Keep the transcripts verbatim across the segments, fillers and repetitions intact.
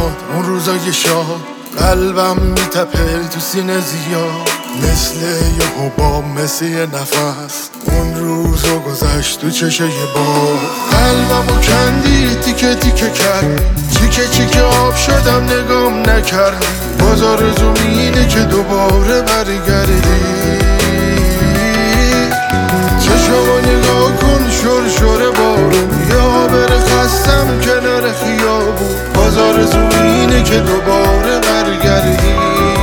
میاد اون روزای شاد، قلبم میتپه تو سینه زیاد، مثل یه حباب مثل یه نفس. اون روزو گذشت تو چشه یه بار، قلبمو کندی تیکه تیکه کردی، چیکه چیکه آب شدم نگام نکردی. باز آرزوم اینه که دوباره برگردی. چشمو نگاه کن شور شور بارون، یا بره خستم کنار خیابون. باز آرزوم اینه که دوباره برگردی.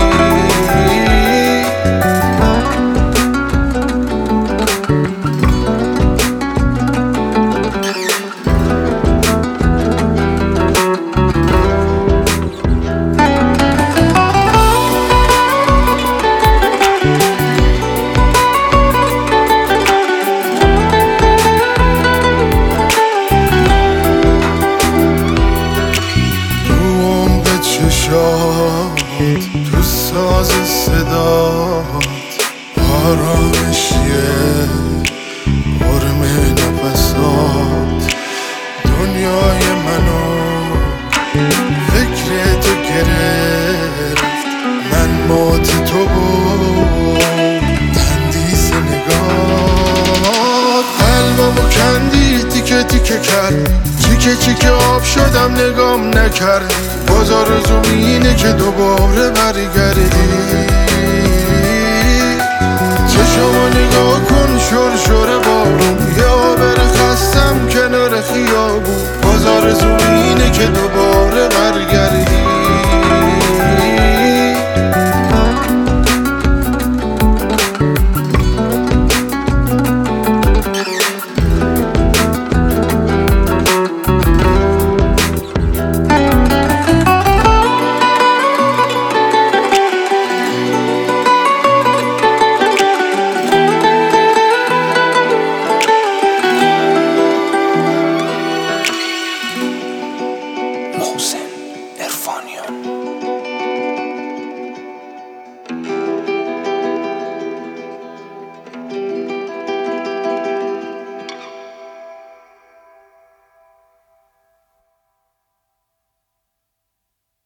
تو ساز صدات آرامشیه، حرم نفسات. دنیای منو فکر تو گرفت، من مات تو بود تندیس نگاه. قلبمو کندی تیکه تیکه کردی، چیکه چیکه آب شدم نگام نکردی. باز آرزوم اینه که دوباره برگردی. چشمو نگاه کن شور شور بارون، یا بره خستم کنار خیابون. باز آرزوم اینه که دوباره برگردی.